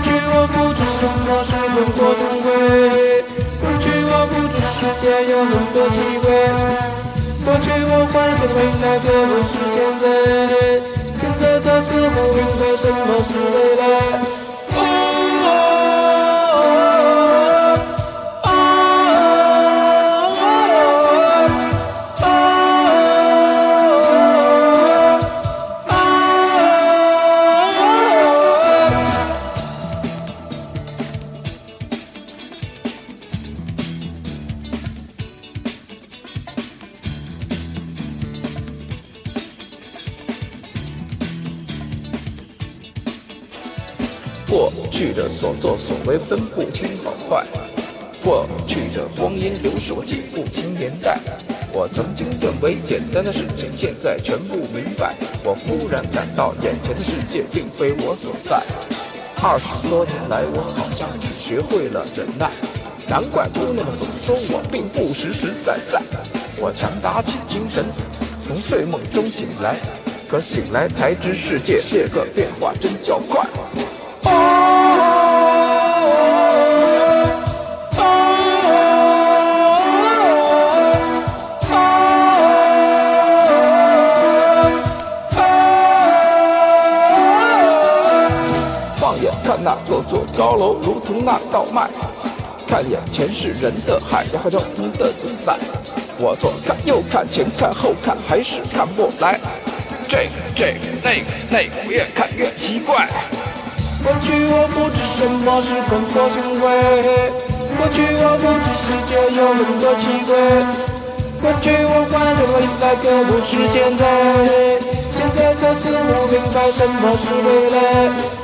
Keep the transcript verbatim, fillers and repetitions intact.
去我不知什么是轮廓轮回，过去我不知世界有很多机会，过去我幻想未来可不是现在，现在才似乎明白什么是未来。 过去的所作所为分不清好坏，过去的光阴流逝我记不清年代。我曾经认为简单的事情，现在全部明白。我忽然感到眼前的世界并非我所在。二十多年来，我好像只学会了忍耐，难怪姑娘们总说我并不实实在在。我强打起精神，从睡梦中醒来，可醒来才知世界这个变化真叫快。放眼看那座座高楼，如同那道脉；看眼前是人的海，然后交通的堵塞。我左看右看，前看后看，还是看不来。这个这个那个那个，越看越奇怪。 过去我不知什么是轮廓轮回，过去我不知世界有很多机会，过去我幻想未来可不是现在，现在才似乎明白什么是未来。